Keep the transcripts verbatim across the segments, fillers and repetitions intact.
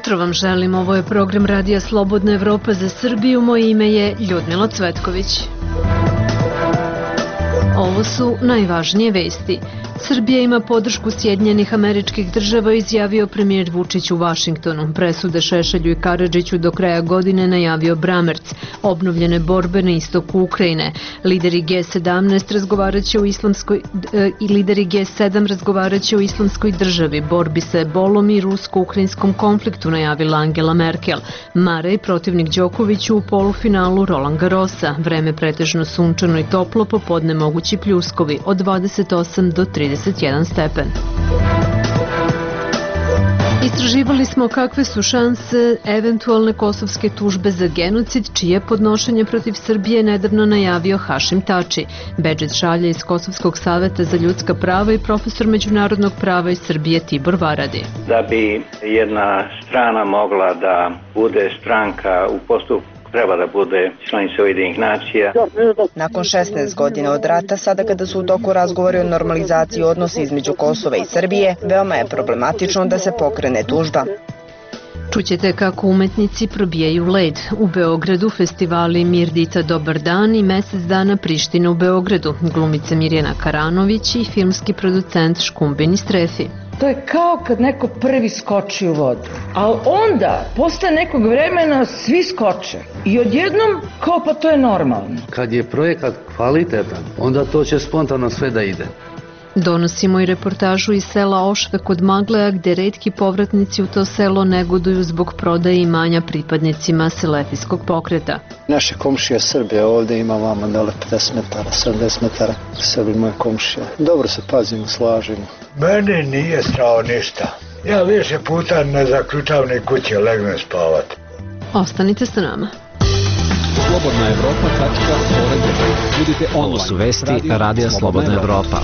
jutro vam želim, ovo je program Radija Slobodna Evropa za Srbiju, moje ime je Ljudmila Cvetković. Ovo su najvažnije vesti. Srbija ima podršku Sjedinjenih Američkih Država, izjavio premijer Vučić u Vašingtonu. Presude Šešelju i Karadžiću do kraja godine najavio Bramerc. Obnovljene borbe na istoku Ukrajine. Lideri G sedamnaest razgovaraće o islamskoj e, i lideri G sedam razgovaraće o islamskoj državi, borbi sa ebolom i rusko-ukrajinskom konfliktu, najavila Angela Merkel. Marej protivnik Đokoviću u polufinalu Roland Garrosa. Vreme pretežno sunčano i toplo, popodne mogući pljuskovi od dvadeset osam do trideset jedan stepen. Istraživali smo kakve su šanse eventualne kosovske tužbe za genocid, čije podnošenje protiv Srbije nedavno najavio Hašim Tači. Bedžet šalje iz Kosovskog saveta za ljudska prava i profesor međunarodnog prava iz Srbije Tibor Varadi. Da bi jedna strana mogla da bude stranka u postupku, treba da bude članica Ujedinjenih nacija. Nakon šesnaest godina od rata, sada kada su u toku razgovori o normalizaciji odnosa između Kosova i Srbije, veoma je problematično da se pokrene tužba. Čućete kako umetnici probijaju led. U Beogradu festivali Mirdita Dobar dan i Mesec dana Priština u Beogradu. Glumica Mirjana Karanović i filmski producent Škumbin Strefi. To je kao kad neko prvi skoči u vodu, ali onda, posle nekog vremena, svi skoče i odjednom kao pa to je normalno. Kad je projekat kvalitetan, onda to će spontano sve da ide. Donosimo i reportažu iz sela Ošve kod Magleja, gde retki povratnici u to selo negoduju zbog prodaje imanja pripadnicima selefijskog pokreta. Naše komšije Srbije ovdje ima vama dole pedeset metara, sedamdeset metara, seli moje komšije. Dobro se pazimo, slažimo. Meni nije strao ništa. Ja više puta ne zaključavam ni kuće, legnem spavati. Ostanite sa nama. Slobodna Evropa. Budite online. Ovo su vesti Radija Slobodna Evropa.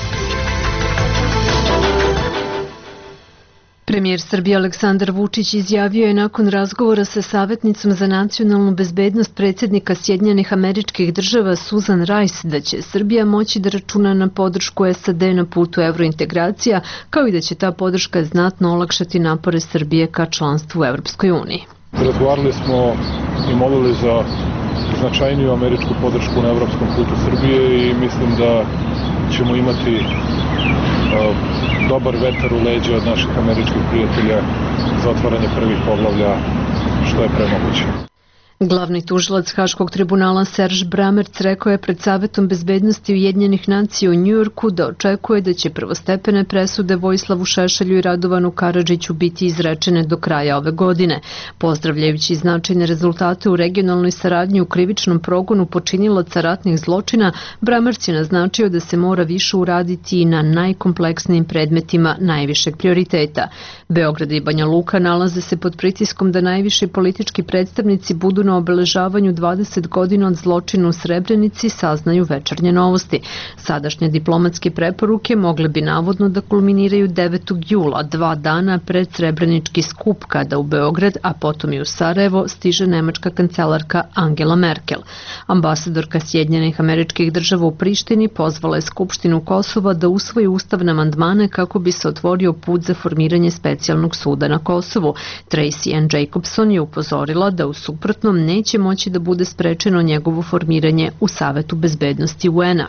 Premijer Srbije Aleksandar Vučić izjavio je nakon razgovora sa savjetnicom za nacionalnu bezbednost predsjednika Sjedinjenih Američkih Država Susan Rice da će Srbija moći da računa na podršku S A D na putu evrointegracija, kao i da će ta podrška znatno olakšati napore Srbije ka članstvu u Evropskoj uniji. Razgovarali smo i molili za značajniju američku podršku na evropskom putu Srbije i mislim da ćemo imati uh, dobar vetar u leđa od naših američkih prijatelja za otvaranje prvih poglavlja što je premoguće. Glavni tužilac Haškog tribunala Serž Bramerc rekao je pred Savetom bezbednosti Ujedinjenih nacija u Njujorku da očekuje da će prvostepene presude Vojislavu Šešelju i Radovanu Karadžiću biti izrečene do kraja ove godine. Pozdravljajući značajne rezultate u regionalnoj saradnji u krivičnom progonu počinilaca ratnih zločina, Bramerc je naznačio da se mora više uraditi i na najkompleksnijim predmetima najvišeg prioriteta. Beograd i Banja Luka nalaze se pod pritiskom da najviši politički predstavnici budu na obeležavanju dvadeset godina od zločina u Srebrenici, saznaju Večernje novosti. Sadašnje diplomatske preporuke mogle bi navodno da kulminiraju devetog jula, dva dana pred Srebrenički skup, kada u Beograd, a potom i u Sarajevo, stiže nemačka kancelarka Angela Merkel. Ambasadorka Sjedinjenih Američkih Država u Prištini pozvala je Skupštinu Kosova da usvoji ustavne amandmane kako bi se otvorio put za formiranje specijalnog suda na Kosovu. Tracy Ann Jacobson je upozorila da u suprotnom neće moći da bude sprečeno njegovo formiranje u Savetu bezbednosti U N-a.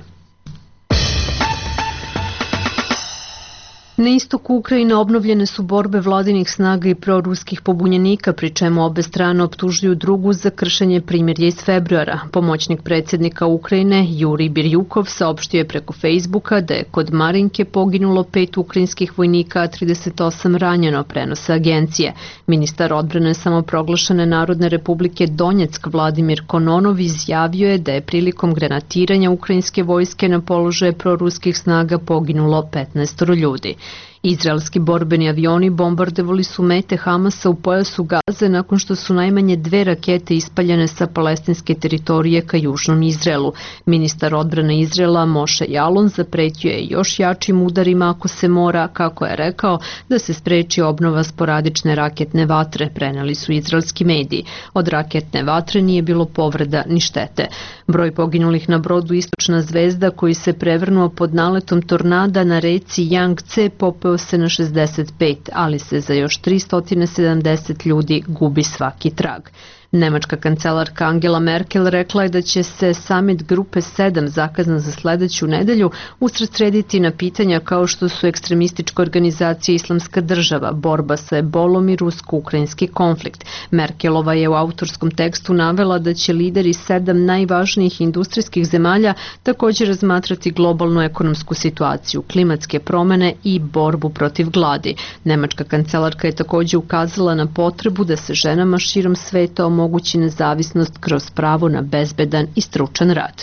Na istoku Ukrajine obnovljene su borbe vladinih snaga i proruskih pobunjenika, pri čemu obe strane optužuju drugu za kršenje primirja iz februara. Pomoćnik predsjednika Ukrajine Jurij Birjukov saopštio je preko Facebooka da je kod Marinke poginulo pet ukrajinskih vojnika, a trideset osam ranjeno, prenose agencije. Ministar odbrane samoproglašene Narodne republike Donjeck Vladimir Kononov izjavio je da je prilikom granatiranja ukrajinske vojske na položaje proruskih snaga poginulo petnaest ljudi. Izraelski borbeni avioni bombardovali su mete Hamasa u pojasu Gaze nakon što su najmanje dve rakete ispaljene sa palestinske teritorije ka južnom Izraelu. Ministar odbrane Izraela Moše Jalon zapretio je još jačim udarima ako se mora, kako je rekao, da se spreči obnova sporadične raketne vatre, preneli su izraelski mediji. Od raketne vatre nije bilo povreda ni štete. Broj poginulih na brodu Istočna zvezda, koji se prevrnuo pod naletom tornada na reci Yangtze, popeo popeo se na šezdeset pet, ali se za još tristo sedamdeset ljudi gubi svaki trag. Nemačka kancelarka Angela Merkel rekla je da će se samit grupe sedam zakazan za sledeću nedelju usredsrediti na pitanja kao što su ekstremistička organizacija Islamska država, borba sa ebolom i rusko-ukrajinski konflikt. Merkelova je u autorskom tekstu navela da će lideri sedam najvažnijih industrijskih zemalja također razmatrati globalnu ekonomsku situaciju, klimatske promene i borbu protiv gladi. Nemačka kancelarka je također ukazala na potrebu da se ženama širom sveta omogući nezavisnost kroz pravo na bezbedan i stručan rad.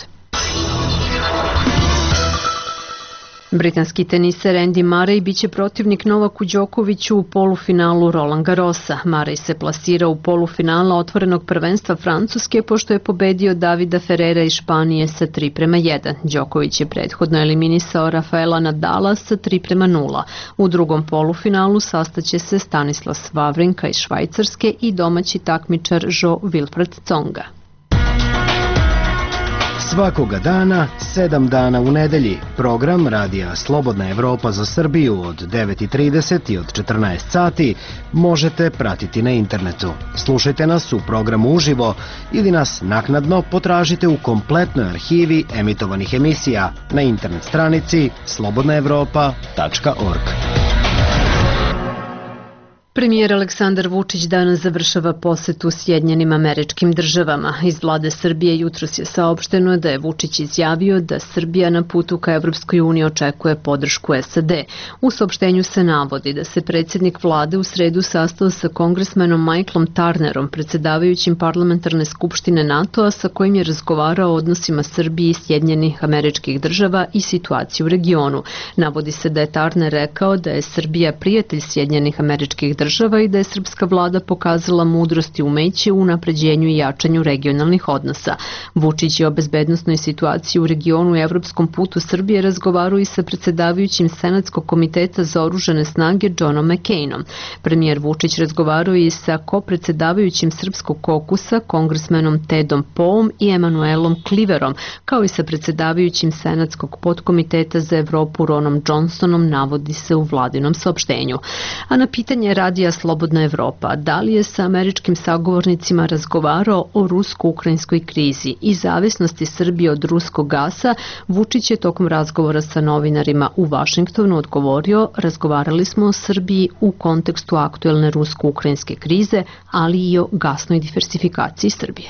Britanski teniser Andy Murray biće protivnik Novaku Đokoviću u polufinalu Roland Garrosa. Murray se plasira u polufinala otvorenog prvenstva Francuske pošto je pobedio Davida Ferrera iz Španije sa tri prema jedan. Đoković je prethodno eliminisao Rafaela Nadala sa tri prema nula. U drugom polufinalu sastaće se Stanislas Wawrinka iz Švajcarske i domaći takmičar Jo Wilfried Tsonga. Svakoga dana, sedam dana u nedelji. Program Radija Slobodna Evropa za Srbiju od devet i trideset i od četrnaest sati možete pratiti na internetu. Slušajte nas u programu uživo ili nas naknadno potražite u kompletnoj arhivi emitovanih emisija na internet stranici slobodna evropa tačka org. Premijer Aleksandar Vučić danas završava posetu Sjedinjenim Američkim Državama. Iz vlade Srbije jutros je saopšteno da je Vučić izjavio da Srbija na putu ka Evropskoj uniji očekuje podršku S A D. U saopštenju se navodi da se predsjednik vlade u sredu sastao sa kongresmenom Michaelom Turnerom, predsjedavajućim parlamentarne skupštine NATO-a, sa kojim je razgovarao o odnosima Srbije i Sjedinjenih Američkih Država i situaciju u regionu. Navodi se da je Turner rekao da je Srbija prijatelj Sjedinjenih Američkih Država država i da je srpska vlada pokazala mudrost i umeće u unapređenju i jačanju regionalnih odnosa. Vučić je o bezbednosnoj situaciji u regionu i evropskom putu Srbije razgovarao i sa predsjedavajućim Senatskog komiteta za oružane snage Johnom McCainom. Premijer Vučić razgovarao i sa kopredsjedavajućim Srpskog kokusa, kongresmenom Tedom Poom i Emanuelom Kliverom, kao i sa predsjedavajućim Senatskog podkomiteta za Evropu Ronom Johnsonom, navodi se u vladinom saopštenju. A na pitanje Radija Slobodna Evropa, da li je sa američkim sagovornicima razgovarao o rusko-ukrajinskoj krizi i zavisnosti Srbije od ruskog gasa, Vučić je tokom razgovora sa novinarima u Vašingtonu odgovorio: razgovarali smo o Srbiji u kontekstu aktuelne rusko-ukrajinske krize, ali i o gasnoj diversifikaciji Srbije.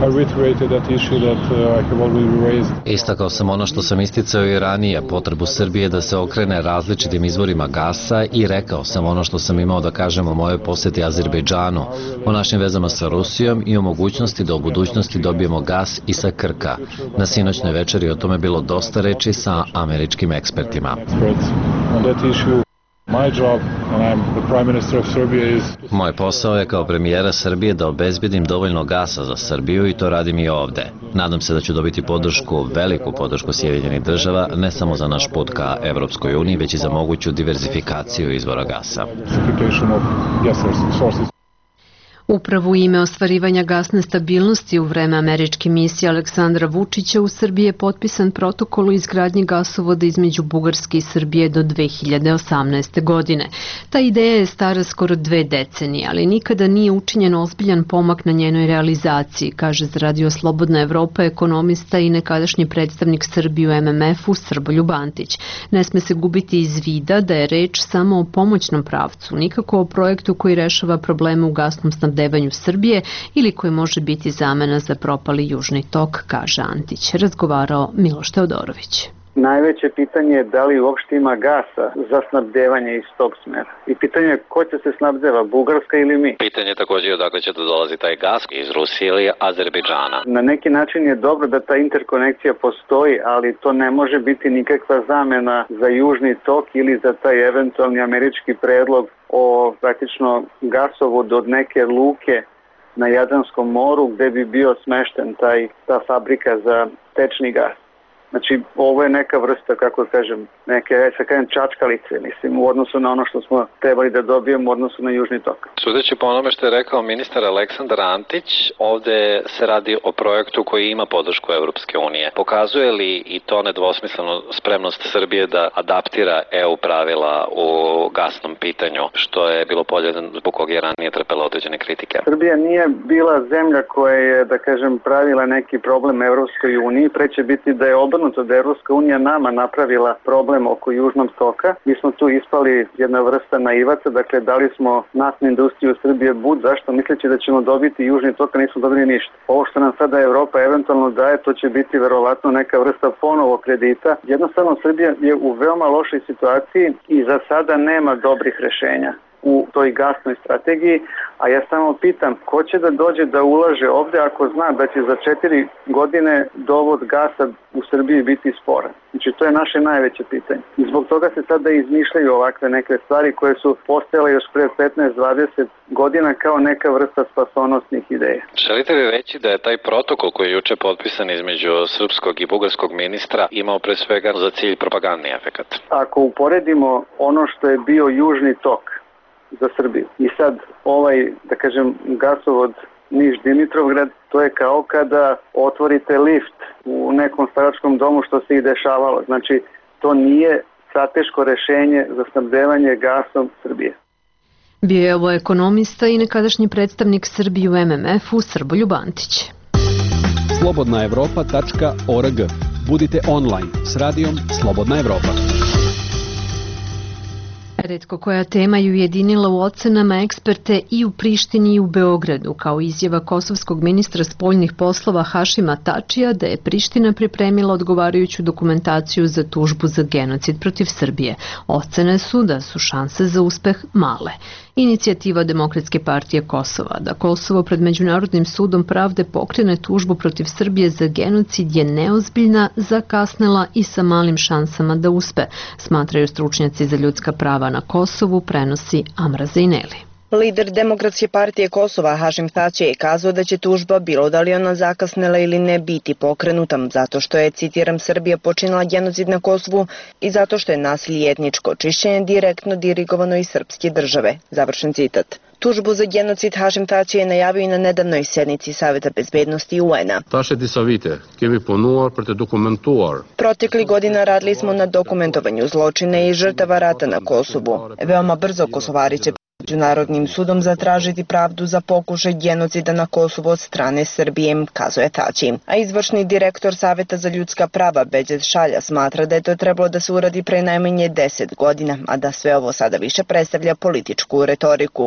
Istakao sam ono što sam isticao i ranije, potrebu Srbije da se okrene različitim izvorima gasa i rekao sam ono što sam imao da kažem o mojoj poseti Azerbejdžanu, o našim vezama sa Rusijom i o mogućnosti da u budućnosti dobijemo gas i sa Krka. Na sinoćnoj večeri o tome bilo dosta reči sa američkim ekspertima. Moj posao je kao premijera Srbije da obezbedim dovoljno gasa za Srbiju i to radim i ovde. Nadam se da ću dobiti podršku, veliku podršku Sjedinjenih država, ne samo za naš put ka Evropskoj uniji, već i za moguću diverzifikaciju izvora gasa. Upravo u ime ostvarivanja gasne stabilnosti u vreme američke misije Aleksandra Vučića u Srbiji je potpisan protokol o izgradnji gasovoda između Bugarske i Srbije do dve hiljade osamnaeste. godine. Ta ideja je stara skoro dve decenije, ali nikada nije učinjen ozbiljan pomak na njenoj realizaciji, kaže za Radio Slobodna Evropa ekonomista i nekadašnji predstavnik Srbije u M M F-u Srboljub Antić. Ne sme se gubiti iz vida da je reč samo o pomoćnom pravcu, nikako o projektu koji rešava probleme u gasnom snabdevanju Srbije ili koji može biti zamena za propali južni tok, kaže Antić. Razgovarao Miloš Teodorović. Najveće pitanje je da li uopšte ima gasa za snabdevanje iz tog smera. I pitanje je ko će se snabdeva, Bugarska ili mi? Pitanje je također odakle će da dolazi taj gas, iz Rusije ili Azerbejdžana. Na neki način je dobro da ta interkonekcija postoji, ali to ne može biti nikakva zamena za južni tok ili za taj eventualni američki predlog o praktično gasovod od neke luke na Jadranskom moru gde bi bio smešten taj, ta fabrika za tečni gas. Znači, ovo je neka vrsta, kako kažem, neke, sa kažem, čačkalice, mislim, u odnosu na ono što smo trebali da dobijemo u odnosu na Južni tok. Sudeći po onome što je rekao ministar Aleksandar Antić, ovde se radi o projektu koji ima podršku Evropske unije. Pokazuje li i to nedvosmisleno spremnost Srbije da adaptira E U pravila u gasnom pitanju, što je bilo polje zbog kog je ranije trpela određene kritike? Srbija nije bila zemlja koja je, da kažem, pravila neki problem Evropskoj uniji, pre će biti da je obrnuto, da je Evropska unija nama napravila problem oko Južnog toka. Mi smo tu ispali jedna vrsta naivaca, dakle dali smo naftnu industriju Srbije bud, zašto misleći da ćemo dobiti Južni tok, a nismo dobili ništa. Ovo što nam sada Evropa eventualno daje, to će biti verovatno neka vrsta ponovo kredita. Jednostavno Srbija je u veoma lošoj situaciji i za sada nema dobrih rešenja u toj gasnoj strategiji, a ja samo pitam ko će da dođe da ulaže ovde ako zna da će za četiri godine dovod gasa u Srbiji biti sporan. Znači to je naše najveće pitanje. I zbog toga se sada izmišljaju ovakve neke stvari koje su postojale još pre petnaest dvadeset godina kao neka vrsta spasonosnih ideja. Želite li reći da je taj protokol koji je juče potpisan između srpskog i bugarskog ministra imao pre svega za cilj propagandni efekat? Ako uporedimo ono što je bio Južni tok za Srbiju i sad ovaj, da kažem, gasovod Niš-Dimitrovgrad, to je kao kada otvorite lift u nekom staračkom domu, što se i dešavalo. Znači, to nije strateško rešenje za snabdevanje gasom Srbije. Bio je ovo ekonomista i nekadašnji predstavnik Srbije u M M F-u Srboljub Antić. slobodna evropa tačka org. Budite online s radijom Slobodna Evropa. Retko koja tema je ujedinila u ocenama eksperte i u Prištini i u Beogradu, kao izjava kosovskog ministra spoljnih poslova Hašima Tačija da je Priština pripremila odgovarajuću dokumentaciju za tužbu za genocid protiv Srbije. Ocene su da su šanse za uspeh male. Inicijativa Demokratske partije Kosova da Kosovo pred Međunarodnim sudom pravde pokrene tužbu protiv Srbije za genocid je neozbiljna, zakasnela i sa malim šansama da uspe, smatraju stručnjaci za ljudska prava na Kosovu, prenosi Amra Zejneli. Lider Demokratske partije Kosova Hašim Tači je kazao da će tužba, bilo da li ona zakasnela ili ne, biti pokrenuta zato što je, citiram, Srbija počinila genocid na Kosovu i zato što je nasilje i etničko čišćenje direktno dirigovano iz srpske države. Završen citat. Tužbu za genocid Hašim Tači je najavio i na nedavnoj sednici Saveta bezbednosti U N-a. Protekli godina radili smo na dokumentovanju zločina i žrtava rata na Kosovu. Veoma brzo Kosovari će Međunarodnim sudom zatražiti pravdu za pokušaj genocida na Kosovu od strane Srbije, kazuje Tači. A izvršni direktor Saveta za ljudska prava Beđet Šalja smatra da je to trebalo da se uradi pre najmanje deset godina, a da sve ovo sada više predstavlja političku retoriku.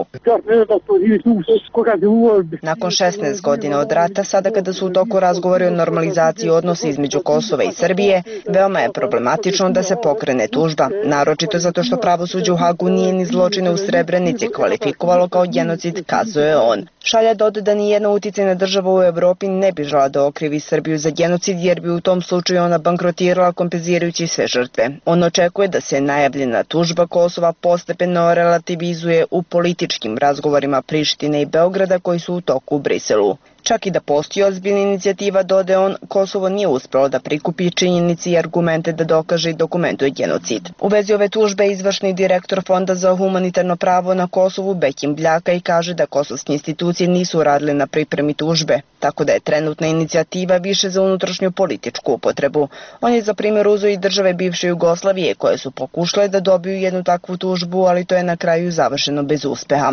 Nakon šesnaest godina od rata, sada kada su u toku razgovori o normalizaciji odnosa između Kosova i Srbije, veoma je problematično da se pokrene tužba, naročito zato što pravosuđe u Hagu nije ni zločine u Srebrenici kvalifikovalo kao genocid, kazuje on. Šalja doda da nijedna uticajna država u Evropi ne bi žela da okrivi Srbiju za genocid, jer bi u tom slučaju ona bankrotirala kompenzirajući sve žrtve. On očekuje da se najavljena tužba Kosova postepeno relativizuje u političkim razgovorima Prištine i Beograda koji su u toku u Briselu. Čak i da postoji ozbiljna inicijativa, dode on, Kosovo nije uspelo da prikupi činjenici i argumente da dokaže i dokumentuje genocid. U vezi ove tužbe izvršni direktor Fonda za humanitarno pravo na Kosovu Bekim Bljaka i kaže da kosovske institucije nisu radile na pripremi tužbe, tako da je trenutna inicijativa više za unutrašnju političku upotrebu. On je za primjer uzeo i države bivše Jugoslavije koje su pokušale da dobiju jednu takvu tužbu, ali to je na kraju završeno bez uspeha.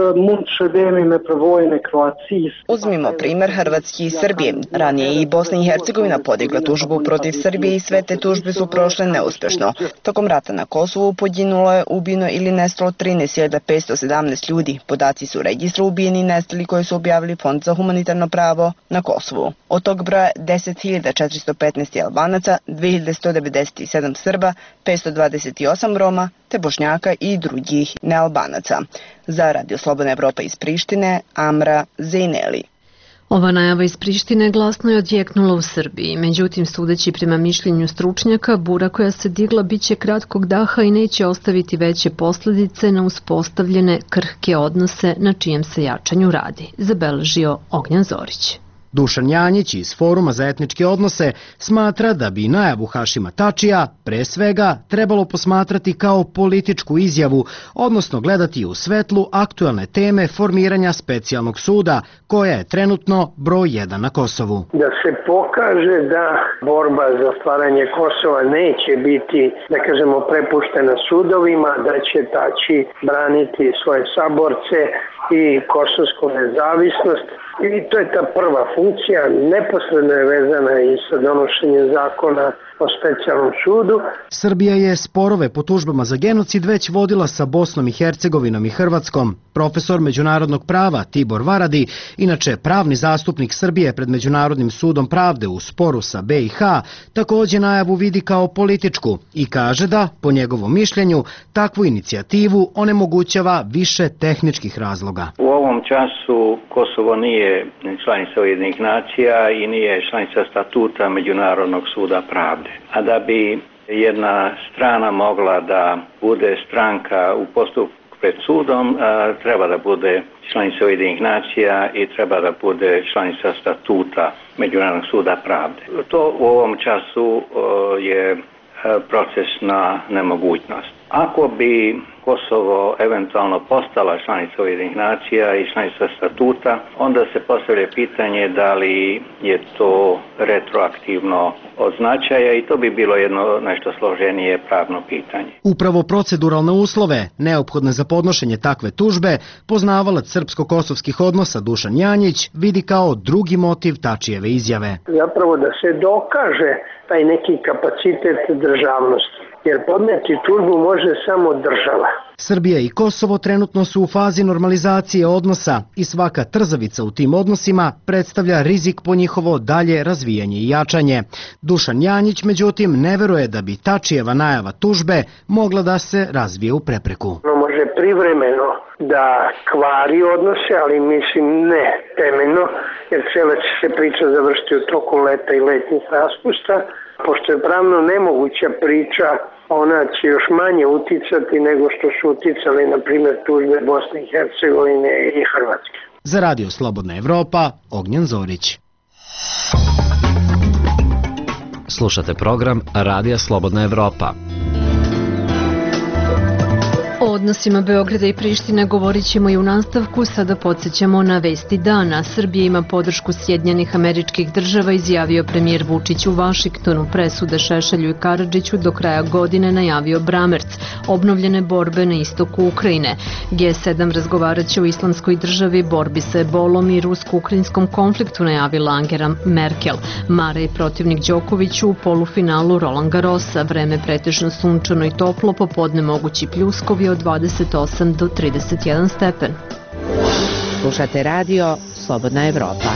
Uzmimo primer Hrvatske i Srbije. Ranije i Bosna i Hercegovina podigla tužbu protiv Srbije i sve te tužbe su prošle neuspešno. Tokom rata na Kosovu poginulo je, ubijeno ili nestalo trinaest hiljada petsto sedamnaest ljudi. Podaci su registra ubijeni i nestali koje su objavili Fond za humanitarno pravo na Kosovu. Od tog broja deset hiljada četiristo petnaest Albanaca, dve hiljade sto devedeset sedam Srba, petsto dvadeset osam Roma, te Bošnjaka i drugih nealbanaca. Za Radio Slobodna Evropa iz Prištine, Amra Zejneli. Ova najava iz Prištine glasno je odjeknula u Srbiji. Međutim, sudeći prema mišljenju stručnjaka, bura koja se digla biće kratkog daha i neće ostaviti veće posljedice na uspostavljene krhke odnose na čijem se jačanju radi, zabeležio Ognjan Zorić. Dušan Janjić iz Foruma za etničke odnose smatra da bi najavu Hašima Tačija pre svega trebalo posmatrati kao političku izjavu, odnosno gledati u svetlu aktuelne teme formiranja specijalnog suda, koja je trenutno broj jedan na Kosovu. Da se pokaže da borba za stvaranje Kosova neće biti, da kažemo, prepuštena sudovima, da će Tači braniti svoje saborce i kosovsku nezavisnost. I to je ta prva funkcija, neposredno je vezana i sa donošenjem zakona o specijalnom sudu. Srbija je sporove po tužbama za genocid već vodila sa Bosnom i Hercegovinom i Hrvatskom. Profesor međunarodnog prava Tibor Varadi, inače pravni zastupnik Srbije pred Međunarodnim sudom pravde u sporu sa B i H, takođe najavu vidi kao političku i kaže da, po njegovom mišljenju, takvu inicijativu onemogućava više tehničkih razloga. U ovom času Kosovo nije članica Ujedinjenih nacija i nije članica statuta Međunarodnog suda pravde. A da bi jedna strana mogla da bude stranka u postupku pred sudom, treba da bude članica Ujedinjenih nacija i treba da bude članica statuta Međunarodnog suda pravde. To u ovom času je procesna nemogućnost. Ako bi Kosovo eventualno postala članica Ujedinjenih nacija i članica statuta, onda se postavlja pitanje da li je to retroaktivno od značaja i to bi bilo jedno nešto složenije pravno pitanje. Upravo proceduralne uslove, neophodne za podnošenje takve tužbe, poznavalac srpsko-kosovskih odnosa Dušan Janjić vidi kao drugi motiv Tačijeve izjave. Zapravo da se dokaže taj neki kapacitet državnosti, jer podneti tužbu može samo država. Srbija i Kosovo trenutno su u fazi normalizacije odnosa i svaka trzavica u tim odnosima predstavlja rizik po njihovo dalje razvijanje i jačanje. Dušan Janjić, međutim, ne veruje da bi Tačijeva najava tužbe mogla da se razvije u prepreku. Ono može privremeno da kvari odnose, ali mislim ne temeljno, jer cijela će se priča završiti u toku leta i letnjih raspusta. Pošto je pravno nemoguća priča, ona će još manje uticati nego što su uticali, na primjer, tužbe Bosne i Hercegovine i Hrvatske. Za Radio Slobodna Evropa, Ognjen Zorić. Slušate program Radija Slobodna Evropa. O odnosima Beograda i Prištine govorit ćemo i u nastavku. Sada podsjećamo na vesti dana. Srbija ima podršku Sjedinjenih Američkih Država, izjavio premijer Vučić u Vašingtonu. Presude Šešelju i Karadžiću do kraja godine najavio Bramerc. Obnovljene borbe na istoku Ukrajine. G sedam razgovarat će o islamskoj državi, borbi sa ebolom i rusko-ukrajinskom konfliktu, najavila Angela Merkel. Mare i protivnik Đokoviću u polufinalu Roland Garrosa. Vreme pretežno sunčano i toplo, popodne mogući pljuskovi od dvadeset osam do trideset jedan stepen. Slušate radio Slobodna Evropa.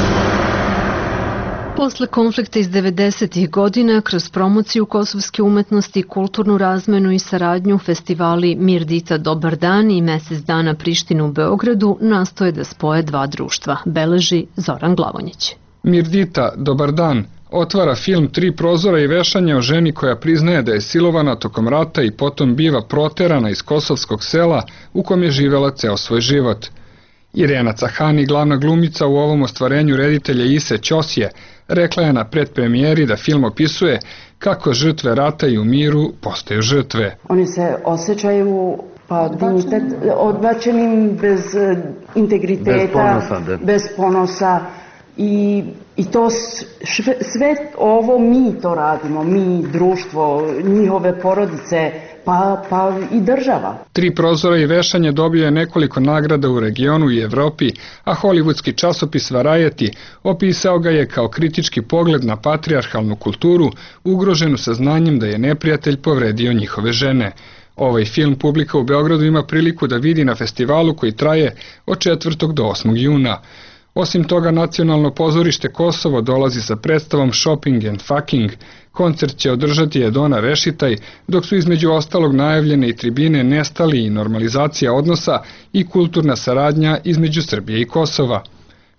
Posle konflikta iz devedesetih godina, kroz promociju kosovske umetnosti, kulturnu razmenu i saradnju, festivali Mirdita Dobar dan i Mesec dana Prištine u Beogradu nastoje da spoje dva društva, beleži Zoran Glavonjić. Mirdita Dobar dan otvara film Tri prozora i vešanje o ženi koja priznaje da je silovana tokom rata i potom biva proterana iz kosovskog sela u kom je živela ceo svoj život. Irena Cahani, glavna glumica u ovom ostvarenju reditelja Ise Ćosje, rekla je na predpremijeri da film opisuje kako žrtve rata i u miru postaju žrtve. Oni se osjećaju pa dignitet, odbačenim bez integriteta, bez ponosa, da. bez ponosa i, i to sve, sve ovo mi to radimo, mi, društvo, njihove porodice, Pa, pa i država. Tri prozora i vešanje dobio je nekoliko nagrada u regionu i Evropi, a hollywoodski časopis Variety opisao ga je kao kritički pogled na patrijarhalnu kulturu, ugroženu saznanjem da je neprijatelj povredio njihove žene. Ovaj film publika u Beogradu ima priliku da vidi na festivalu koji traje od četvrtog do osmog juna. Osim toga, Nacionalno pozorište Kosovo dolazi sa predstavom Shopping and Fucking. Koncert će održati Edona Rešitaj, dok su između ostalog najavljene i tribine Nestali i normalizacija odnosa i kulturna saradnja između Srbije i Kosova.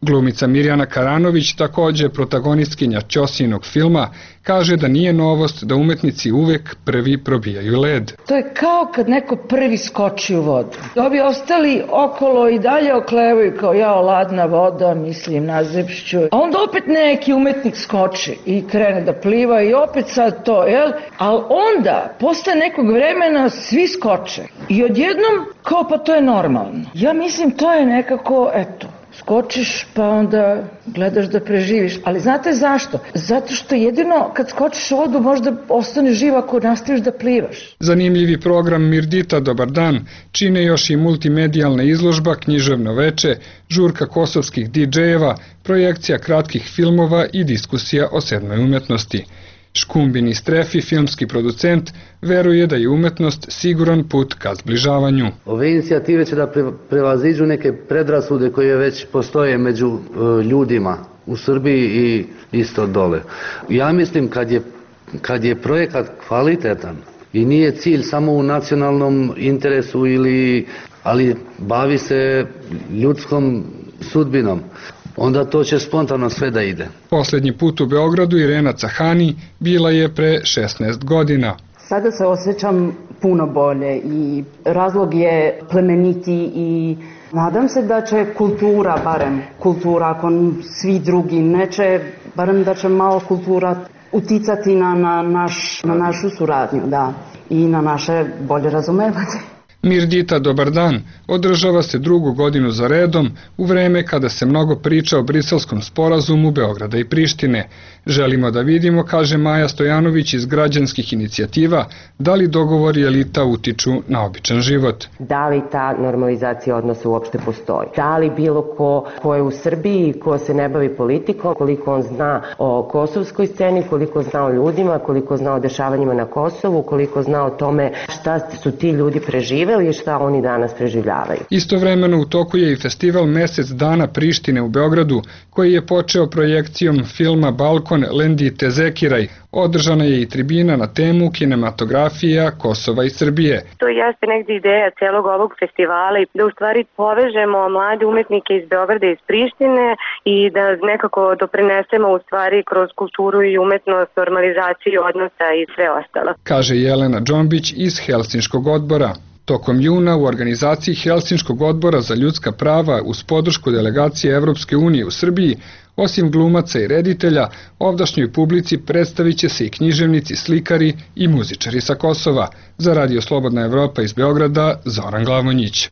Glumica Mirjana Karanović, takođe protagonistkinja Ćosijinog filma, kaže da nije novost da umetnici uvek prvi probijaju led. To je kao kad neko prvi skoči u vodu. Ovi ostali okolo i dalje oklevaju kao ja, ladna voda, mislim, nazepšću. A onda opet neki umetnik skoči i krene da pliva i opet sad to, jel? Ali onda, posle nekog vremena, svi skoče. I odjednom, kao pa to je normalno. Ja mislim, to je nekako, eto, skočiš pa onda gledaš da preživiš. Ali znate zašto? Zato što jedino kad skočiš u vodu možda ostane živ ako nastaviš da plivaš. Zanimljivi program Mirdita Dobar dan čine još i multimedijalna izložba, književno veče, žurka kosovskih didžejeva, projekcija kratkih filmova i diskusija o sedmoj umetnosti. Škumbini Strefi, filmski producent, veruje da je umetnost siguran put ka zbližavanju. Ove inicijative će da prevaziđu neke predrasude koje već postoje među e, ljudima u Srbiji i isto dole. Ja mislim kad je, kad je projekat kvalitetan i nije cilj samo u nacionalnom interesu, ili, ali bavi se ljudskom sudbinom, onda to će spontano sve da ide. Poslednji put u Beogradu Irena Cahani bila je pre šesnaest godina. Sada se osjećam puno bolje i razlog je plemeniti i nadam se da će kultura, barem kultura, ako svi drugi neće, barem da će malo kultura uticati na, na, naš, na našu suradnju, da, i na naše bolje razumevanje. Mirdita Dobar dan održava se drugu godinu za redom u vreme kada se mnogo priča o briselskom sporazumu Beograda i Prištine. Želimo da vidimo, kaže Maja Stojanović iz građanskih inicijativa, da li dogovori elita utiču na običan život. Da li ta normalizacija odnosa uopšte postoji? Da li bilo ko, ko je u Srbiji, ko se ne bavi politikom, koliko on zna o kosovskoj sceni, koliko zna o ljudima, koliko zna o dešavanjima na Kosovu, koliko zna o tome šta su ti ljudi preživeli i šta oni danas preživljavaju. Istovremeno u toku je i festival Mesec dana Prištine u Beogradu, koji je počeo projekcijom filma Balkon Lendi Tezekiraj. Održana je i tribina na temu kinematografija Kosova i Srbije. To jeste negdje ideja celog ovog festivala i da u stvari povežemo mlade umetnike iz Beograda i iz Prištine i da nekako doprinesemo u stvari kroz kulturu i umetnost, normalizaciju odnosa i sve ostalo. Kaže Jelena Džombić iz Helsinškog odbora. Tokom juna u organizaciji Helsinškog odbora za ljudska prava uz podršku delegacije Evropske unije u Srbiji, osim glumaca i reditelja, ovdašnjoj publici predstavit će se i književnici, slikari i muzičari sa Kosova. Za Radio Slobodna Evropa iz Beograda, Zoran Glavonjić.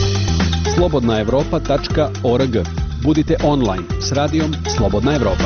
slobodna evropa tačka org. Budite online s radijom Slobodna Evropa.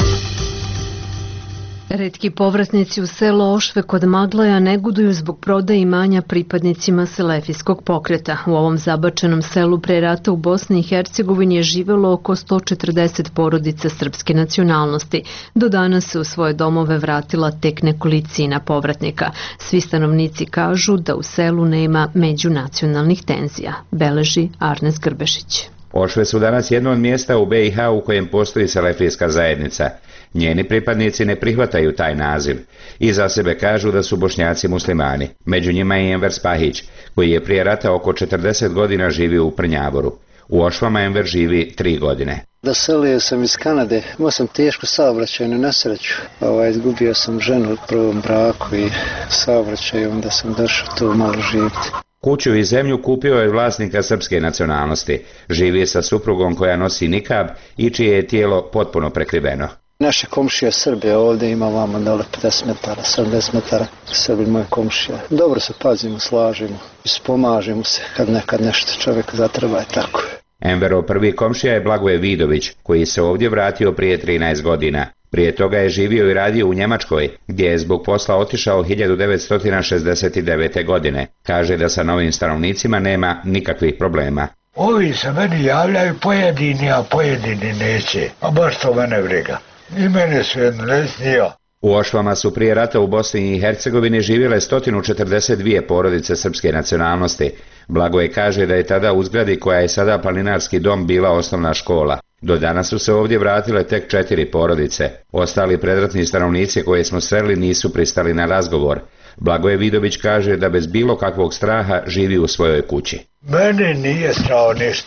Retki povratnici u selo Ošve kod Maglaja negoduju zbog prodaje imanja pripadnicima selefijskog pokreta. U ovom zabačenom selu pre rata u Bosni i Hercegovini je živelo oko sto četrdeset porodica srpske nacionalnosti. Do danas se u svoje domove vratila tek nekolicina povratnika. Svi stanovnici kažu da u selu nema međunacionalnih tenzija, beleži Arnes Grbešić. Ošve su danas jedno od mjesta u be i ha u kojem postoji selefijska zajednica. Njeni pripadnici ne prihvataju taj naziv i za sebe kažu da su Bošnjaci muslimani. Među njima je Enver Spahić, koji je prije rata oko četrdeset godina živio u Prnjavoru. U Ošvama Enver živi tri godine. Doselio sam iz Kanade, imao sam tešku saobraćajnu nesreću. Ovaj, izgubio sam ženu u prvom braku i saobraćaju, onda sam došao tu malo živjeti. Kuću i zemlju kupio je vlasnika srpske nacionalnosti. Živi sa suprugom koja nosi nikab i čije je tijelo potpuno prekriveno. Naše komšije Srbije ovdje ima vamo dole pedeset metara, sedamdeset metara. Srbi moje komšije. Dobro se pazimo, slažemo, ispomažemo se kad nekad nešto čovjek zatreba je tako. Enverov prvi komšija je Blagoje Vidović, koji se ovdje vratio prije trinaest godina. Prije toga je živio i radio u Njemačkoj, gdje je zbog posla otišao hiljadu devetsto šezdeset devete. godine. Kaže da sa novim stanovnicima nema nikakvih problema. Ovi se meni javljaju pojedini, a pojedini neće. A baš to mene briga. I mene sve ne snija. U Ošvama su prije rata u Bosni i Hercegovini živjele sto četrdeset dvije porodice srpske nacionalnosti. Blagoje kaže da je tada u zgradi koja je sada planinarski dom bila osnovna škola. Do danas su se ovdje vratile tek četiri porodice. Ostali predratni stanovnici koje smo sreli nisu pristali na razgovor. Blagoje Vidović kaže da bez bilo kakvog straha živi u svojoj kući. Meni nije strao ništa.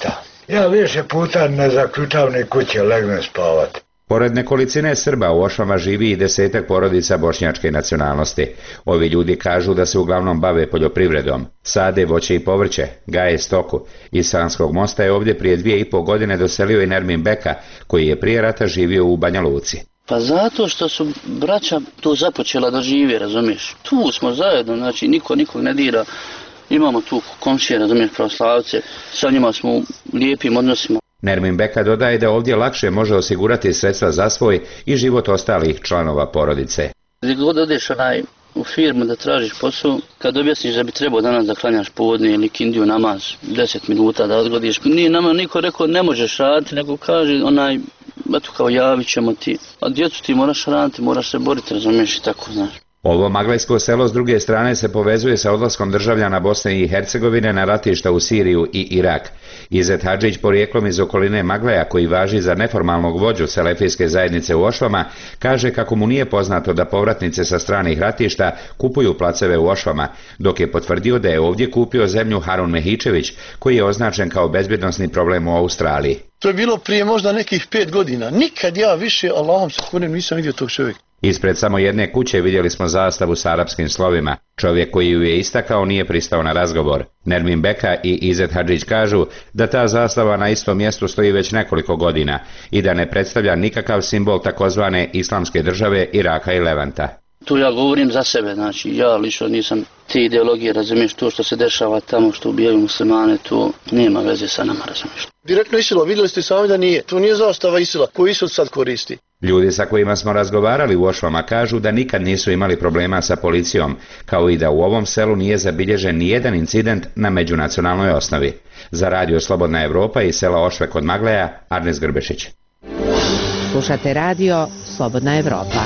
Ja više puta ne zaključavam ni kuće, legnem spavati. Pored nekolicine Srba u Ošvama živi i desetak porodica bošnjačke nacionalnosti. Ovi ljudi kažu da se uglavnom bave poljoprivredom, sade voće i povrće, gaje stoku. Iz Sanskog Mosta je ovdje prije dvije i pol godine doselio i Nermin Beka, koji je prije rata živio u Banja Luci. Pa zato što su braća to započela da žive, razumiješ. Tu smo zajedno, znači niko nikog ne dira. Imamo tu komšije, razumiješ, pravoslavce, sa njima smo u lijepim odnosima. Nermin Beka dodaje da ovdje lakše može osigurati sredstva za svoj i život ostalih članova porodice. Gdje god odeš onaj u firmu da tražiš posao, kad objasniš da bi trebao danas da klanjaš povodne ili kindiju namaz, deset minuta da odgodiš, nije nama niko rekao ne možeš raditi, nego kaže onaj, eto kao javit ćemo ti, a djecu ti moraš raditi, moraš se boriti, razumiješ i tako, znaš. Ovo maglajsko selo s druge strane se povezuje sa odlaskom državljana Bosne i Hercegovine na ratišta u Siriju i Irak. Izet Hadžić, porijeklom iz okoline Maglaja, koji važi za neformalnog vođu selefijske zajednice u Ošvama, kaže kako mu nije poznato da povratnice sa stranih ratišta kupuju placeve u Ošvama, dok je potvrdio da je ovdje kupio zemlju Harun Mehičević, koji je označen kao bezbjednosni problem u Australiji. To je bilo prije možda nekih pet godina. Nikad ja više, Allahom se kunem, nisam vidio tog čovjeka. Ispred samo jedne kuće vidjeli smo zastavu s arapskim slovima. Čovjek koji ju je istakao nije pristao na razgovor. Nermin Beka i Izet Hadžić kažu da ta zastava na istom mjestu stoji već nekoliko godina i da ne predstavlja nikakav simbol takozvane islamske države Iraka i Levanta. Tu ja govorim za sebe, znači ja lično nisam te ideologije, razumiješ, to što se dešava tamo, što ubijaju muslimane, to nema veze sa nama, razumiješ. Direktno Isila, vidjeli ste sami da nije, to nije zastava Isila, koju Isil sad koristi. Ljudi sa kojima smo razgovarali u Ošvama kažu da nikad nisu imali problema sa policijom, kao i da u ovom selu nije zabilježen nijedan incident na međunacionalnoj osnovi. Za radio Slobodna Evropa iz sela Ošve kod Magleja, Arnes Grbešić. Slušate radio Slobodna Evropa.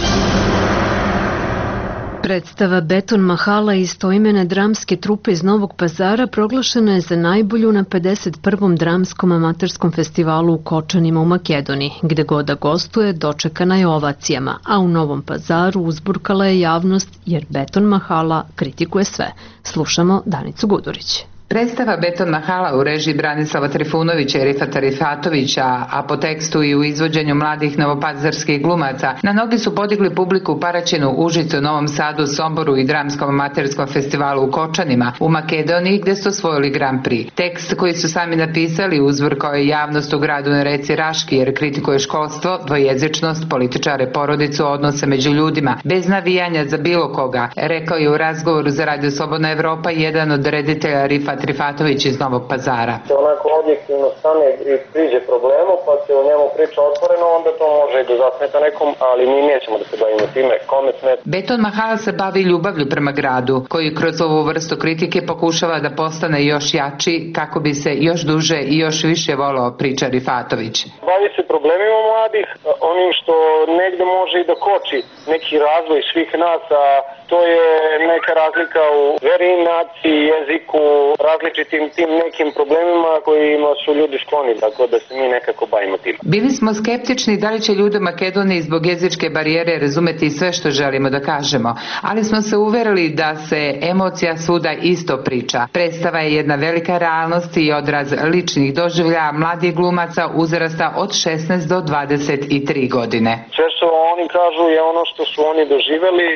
Predstava Beton Mahala i istoimene dramske trupe iz Novog Pazara proglašena je za najbolju na pedeset prvom dramskom amaterskom festivalu u Kočanima u Makedoniji, gde god da gostuje dočekana je ovacijama, a u Novom Pazaru uzburkala je javnost jer Beton Mahala kritikuje sve. Slušamo Danicu Gudurić. Predstava Beton Mahala u režiji Branislava Trifunovića i Rifata Rifatovića, a po tekstu i u izvođenju mladih novopazarskih glumaca, na nogi su podigli publiku u Paraćinu, Užicu, Novom Sadu, Somboru i dramskom amaterskom festivalu u Kočanima, u Makedoniji, gde su osvojili Grand Prix. Tekst koji su sami napisali uzvrkao je javnost u gradu na reci Raški, jer kritikuje školstvo, dvojezičnost, političare, porodicu, odnose među ljudima, bez navijanja za bilo koga, rekao je u razgovoru za Radio Slobodna Evropa jedan od reditelja Rifat Rifatović iz Novog Pazara. Se onako objektivno stane i priđe problemu, pa se o njemu priča otvoreno, onda to može i da zasmeta nekom, ali mi nećemo da se bavimo time, kome smeta. Beton Mahala se bavi ljubavlju prema gradu, koji kroz ovu vrstu kritike pokušava da postane još jači, kako bi se još duže i još više volao, priča Rifatović. Bavi se problemima mladih, onim što negde može i da koči neki razvoj svih nas, a to je neka razlika u veri, naciji, jeziku, različitim tim nekim problemima kojima su ljudi skloni, tako da se mi nekako bavimo tim. Bili smo skeptični da li će ljudi u Makedoniji zbog jezičke barijere razumeti sve što želimo da kažemo, ali smo se uverili da se emocija svuda isto priča. Predstava je jedna velika realnost i odraz ličnih doživljaja mladih glumaca uzrasta od šesnaest do dvadeset tri godine. Sve što oni kažu je ono što su oni doživeli,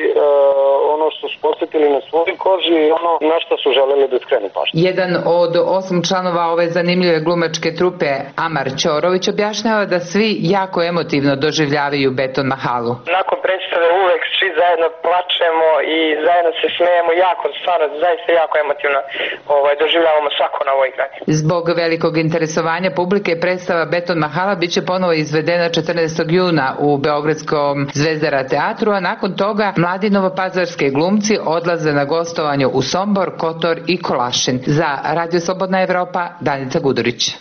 ono što su posjetili na svojoj koži i ono na što su želeli da skrenu pažnju. Jedan od osam članova ove zanimljive glumačke trupe, Amar Ćorović, objašnjava da svi jako emotivno doživljavaju Beton Mahalu. Nakon predstave uvek svi zajedno plačemo i zajedno se smejemo, jako, stvarno, zaista jako emotivno ovaj, doživljavamo svako na ovoj igranje. Zbog velikog interesovanja publike predstava Beton Mahala biće ponovo izvedena četrnaestog juna u Beogradskom Zvezdara teatru, a nakon toga mladi novopazarski glumci odlaze na gostovanje u Sombor, Kotor i Kolašin. Za Radio Slobodna Evropa, Danica Gudurić.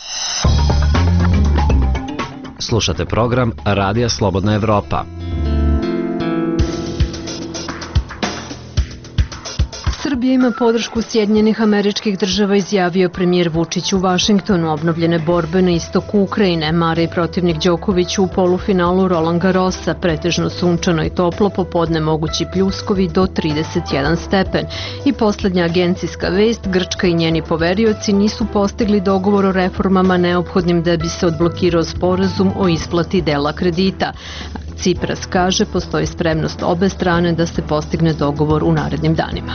Slušate program Radija Slobodna Evropa. Srbija ima podršku Sjedinjenih Američkih Država, izjavio premijer Vučić u Vašingtonu. Obnovljene borbe na istoku Ukrajine. Mara i protivnik Đoković u polufinalu Roland Garrosa, pretežno sunčano i toplo, popodne mogući pljuskovi do trideset jedan stepen. I poslednja agencijska vest, Grčka i njeni poverioci nisu postigli dogovor o reformama neophodnim da bi se odblokirao sporazum o isplati dela kredita. Cipras kaže postoji spremnost obe strane da se postigne dogovor u narednim danima.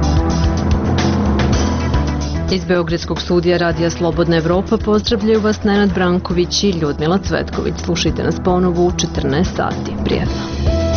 Iz Beogradskog studija Radija Slobodna Evropa pozdravljaju vas Nenad Branković i Ljudmila Cvetković. Slušajte nas ponovo u četrnaest sati. Prijetno.